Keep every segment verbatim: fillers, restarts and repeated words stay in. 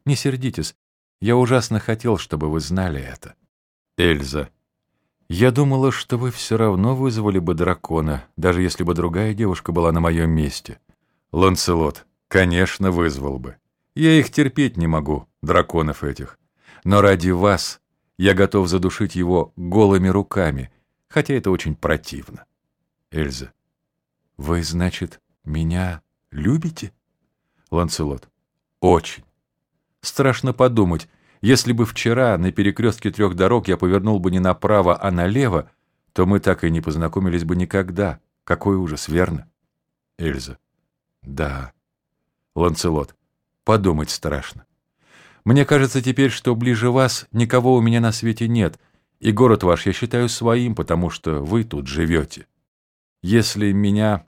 Не сердитесь. Я ужасно хотел, чтобы вы знали это. Эльза. Я думала, что вы все равно вызвали бы дракона, даже если бы другая девушка была на моем месте. Ланселот. Конечно, вызвал бы. Я их терпеть не могу, драконов этих. Но ради вас я готов задушить его голыми руками, хотя это очень противно. Эльза. Вы, значит, меня любите? Ланселот. Очень. Страшно подумать, если бы вчера на перекрестке трех дорог я повернул бы не направо, а налево, то мы так и не познакомились бы никогда. Какой ужас, верно? Эльза. Да. Ланселот. Подумать страшно. Мне кажется теперь, что ближе вас никого у меня на свете нет, и город ваш я считаю своим, потому что вы тут живете. Если меня...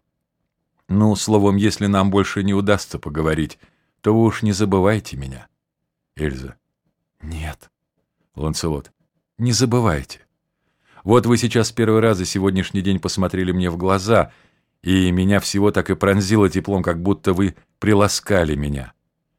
Ну, словом, если нам больше не удастся поговорить, то вы уж не забывайте меня. Эльза. Нет. Ланселот. Не забывайте. Вот вы сейчас первый раз за сегодняшний день посмотрели мне в глаза, и меня всего так и пронзило теплом, как будто вы приласкали меня.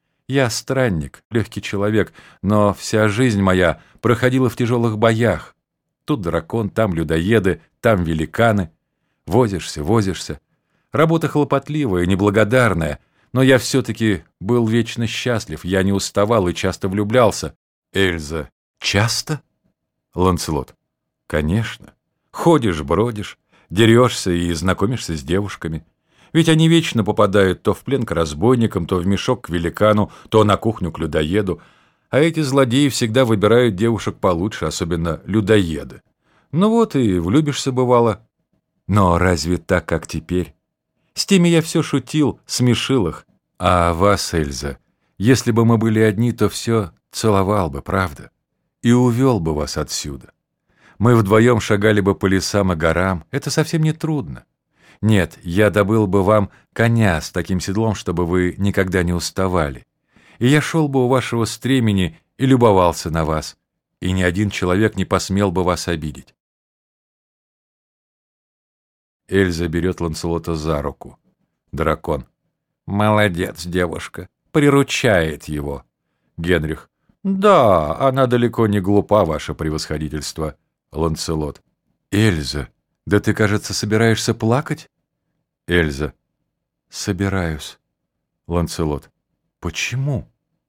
Я странник, легкий человек, но вся жизнь моя проходила в тяжелых боях. Тут дракон, там людоеды, там великаны. Возишься, возишься. Работа хлопотливая, неблагодарная, но я все-таки был вечно счастлив, я не уставал и часто влюблялся. Эльза. Часто? Ланселот. Конечно. Ходишь, бродишь, дерешься и знакомишься с девушками. Ведь они вечно попадают то в плен к разбойникам, то в мешок к великану, то на кухню к людоеду. А эти злодеи всегда выбирают девушек получше, особенно людоеды. Ну вот и влюбишься бывало. Но разве так, как теперь? С теми я все шутил, смешил их. А вас, Эльза, если бы мы были одни, то все целовал бы, правда? И увел бы вас отсюда. Мы вдвоем шагали бы по лесам и горам. Это совсем не трудно. Нет, я добыл бы вам коня с таким седлом, чтобы вы никогда не уставали. И я шел бы у вашего стремени и любовался на вас. И ни один человек не посмел бы вас обидеть. Эльза берет Ланселота за руку. Дракон. Молодец, девушка. Приручает его. Генрих. Да, она далеко не глупа, ваше превосходительство. Ланселот. Эльза, да ты, кажется, собираешься плакать? Эльза. Собираюсь. Ланселот. Почему?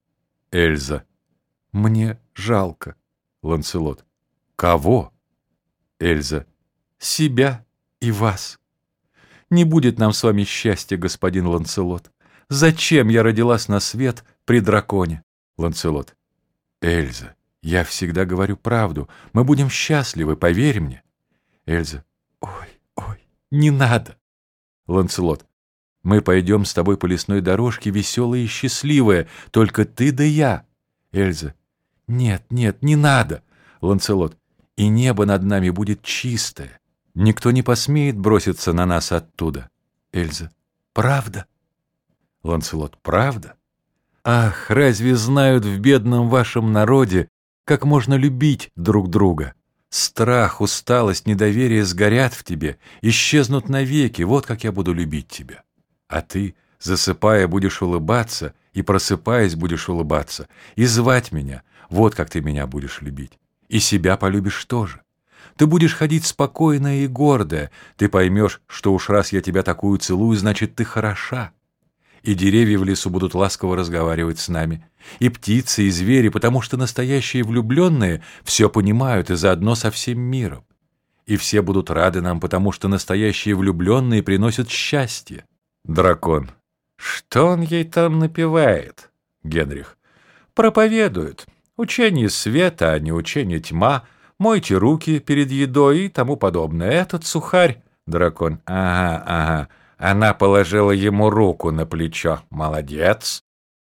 Эльза. Мне жалко. Ланселот. Кого? Эльза. Себя и вас. Не будет нам с вами счастья, господин Ланселот. Зачем я родилась на свет при драконе? Ланселот. Эльза, я всегда говорю правду. Мы будем счастливы, поверь мне. Эльза. Ой, ой, не надо. Ланселот. Мы пойдем с тобой по лесной дорожке, веселые и счастливые, только ты да я. Эльза. Нет, нет, не надо. Ланселот. И небо над нами будет чистое. Никто не посмеет броситься на нас оттуда. Эльза. Правда? Ланселот. Правда? Ах, разве знают в бедном вашем народе, как можно любить друг друга? Страх, усталость, недоверие сгорят в тебе, исчезнут навеки, вот как я буду любить тебя. А ты, засыпая, будешь улыбаться, и просыпаясь, будешь улыбаться, и звать меня, вот как ты меня будешь любить. И себя полюбишь тоже. Ты будешь ходить спокойная и гордая, ты поймешь, что уж раз я тебя такую целую, значит, ты хороша. И деревья в лесу будут ласково разговаривать с нами, и птицы, и звери, потому что настоящие влюбленные все понимают и заодно со всем миром. И все будут рады нам, потому что настоящие влюбленные приносят счастье. Дракон. Что он ей там напевает? Генрих. Проповедует. Учение света, а не учение тьма. Мойте руки перед едой и тому подобное. Этот сухарь. Дракон. Ага, ага. Она положила ему руку на плечо. Молодец.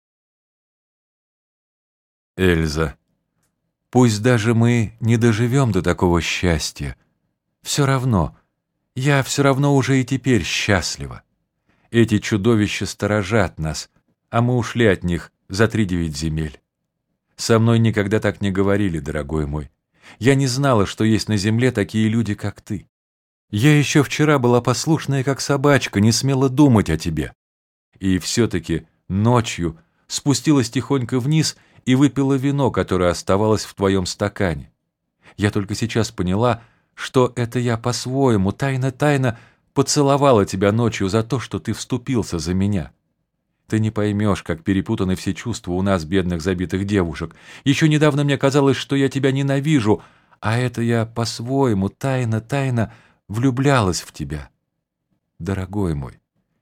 Эльза. Пусть даже мы не доживем до такого счастья. Все равно, я все равно уже и теперь счастлива. Эти чудовища сторожат нас, а мы ушли от них за три девять земель. Со мной никогда так не говорили, дорогой мой. Я не знала, что есть на земле такие люди, как ты. Я еще вчера была послушная, как собачка, не смела думать о тебе. И все-таки ночью спустилась тихонько вниз и выпила вино, которое оставалось в твоем стакане. Я только сейчас поняла, что это я по-своему, тайно-тайно поцеловала тебя ночью за то, что ты вступился за меня. Ты не поймешь, как перепутаны все чувства у нас, бедных забитых девушек. Еще недавно мне казалось, что я тебя ненавижу, а это я по-своему, тайно-тайно влюблялась в тебя. Дорогой мой,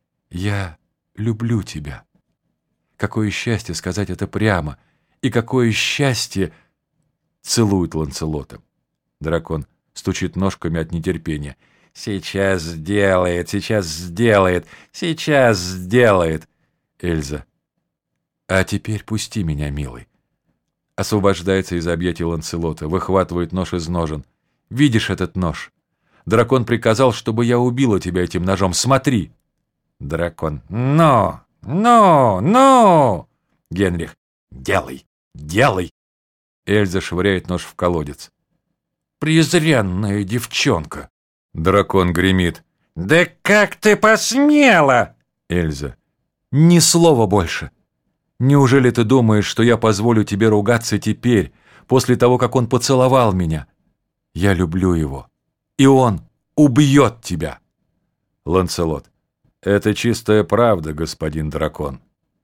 я люблю тебя. Какое счастье сказать это прямо, и какое счастье целует Ланселота. Дракон стучит ножками от нетерпения. «Сейчас сделает, сейчас сделает, сейчас сделает!» Эльза. «А теперь пусти меня, милый». Освобождается из объятий Ланселота, выхватывает нож из ножен. «Видишь этот нож? Дракон приказал, чтобы я убила тебя этим ножом. Смотри!» Дракон. «Но! Но! Но!» Генрих. «Делай! Делай!» Эльза швыряет нож в колодец. «Презренная девчонка!» Дракон гремит. «Да как ты посмела!» Эльза. «Ни слова больше! Неужели ты думаешь, что я позволю тебе ругаться теперь, после того, как он поцеловал меня? Я люблю его, и он убьет тебя!» Ланселот. «Это чистая правда, господин дракон».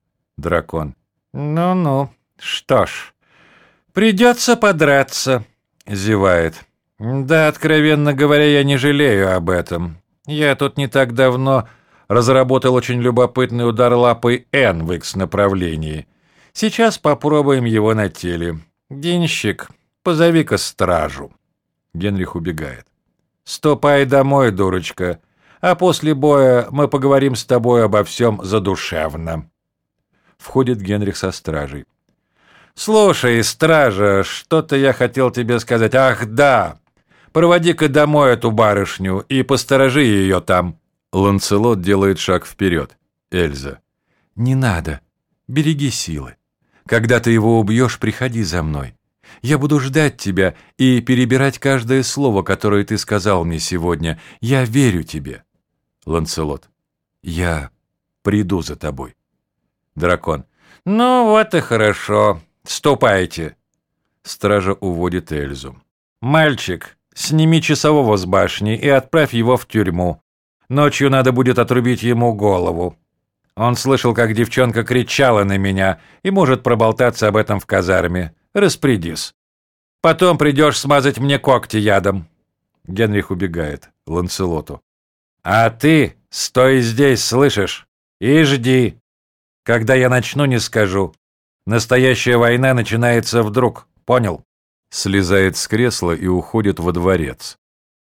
Дракон. «Ну-ну, что ж, придется подраться», — зевает. «Да, откровенно говоря, я не жалею об этом. Я тут не так давно разработал очень любопытный удар лапой Н в Икс-направлении. Сейчас попробуем его на теле. Денщик, позови-ка стражу». Генрих убегает. «Ступай домой, дурочка, а после боя мы поговорим с тобой обо всем задушевно». Входит Генрих со стражей. «Слушай, стража, что-то я хотел тебе сказать. Ах, да! Проводи-ка домой эту барышню и посторожи ее там». Ланселот делает шаг вперед. Эльза. «Не надо. Береги силы. Когда ты его убьешь, приходи за мной. Я буду ждать тебя и перебирать каждое слово, которое ты сказал мне сегодня. Я верю тебе». Ланселот. «Я приду за тобой». Дракон. «Ну вот и хорошо. Ступайте». Стража уводит Эльзу. «Мальчик, сними часового с башни и отправь его в тюрьму. Ночью надо будет отрубить ему голову. Он слышал, как девчонка кричала на меня и может проболтаться об этом в казарме. Распорядись. Потом придешь смазать мне когти ядом». Генрих убегает. Ланселоту. «А ты стой здесь, слышишь? И жди. Когда я начну, не скажу. Настоящая война начинается вдруг. Понял?» Слезает с кресла и уходит во дворец.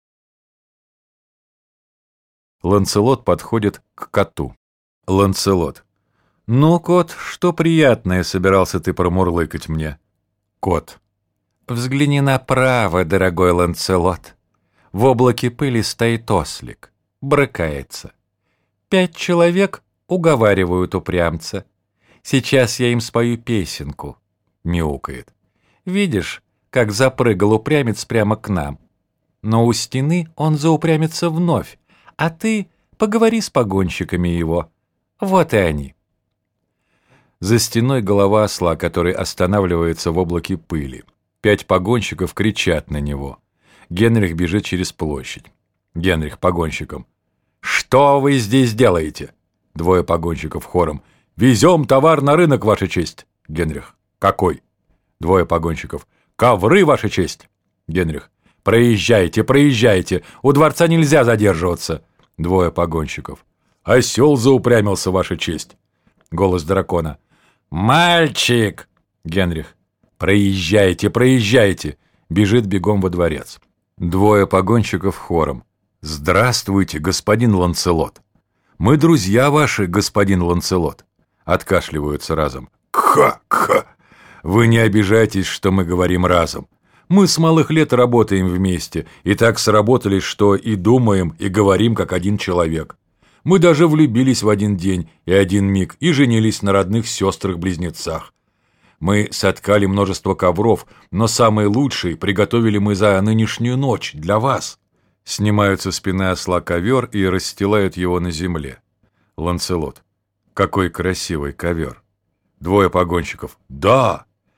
Ланселот подходит к коту. Ланселот. «Ну, кот, что приятное собирался ты промурлыкать мне?» Кот. «Взгляни направо, дорогой Ланселот. В облаке пыли стоит ослик. Брыкается. Пять человек уговаривают упрямца. Сейчас я им спою песенку». Мяукает. «Видишь, как запрыгал упрямец прямо к нам? Но у стены он заупрямится вновь, а ты поговори с погонщиками его. Вот и они». За стеной голова осла, который останавливается в облаке пыли. Пять погонщиков кричат на него. Генрих бежит через площадь. Генрих погонщикам. «Что вы здесь делаете?» Двое погонщиков хором. «Везем товар на рынок, ваша честь». Генрих. «Какой?» Двое погонщиков. «Ковры, ваша честь». Генрих. «Проезжайте, проезжайте, у дворца нельзя задерживаться». Двое погонщиков. «Осел заупрямился, ваша честь». Голос дракона. «Мальчик!» Генрих. «Проезжайте, проезжайте!» Бежит бегом во дворец. Двое погонщиков хором. «Здравствуйте, господин Ланселот!» «Мы друзья ваши, господин Ланселот!» Откашливаются разом. «Кха-кха! Вы не обижайтесь, что мы говорим разом. Мы с малых лет работаем вместе, и так сработались, что и думаем, и говорим, как один человек. Мы даже влюбились в один день и один миг, и женились на родных сестрах-близнецах. Мы соткали множество ковров, но самые лучшие приготовили мы за нынешнюю ночь, для вас». Снимают со спины осла ковер и расстилают его на земле. Ланселот. «Какой красивый ковер!» Двое погонщиков. «Да!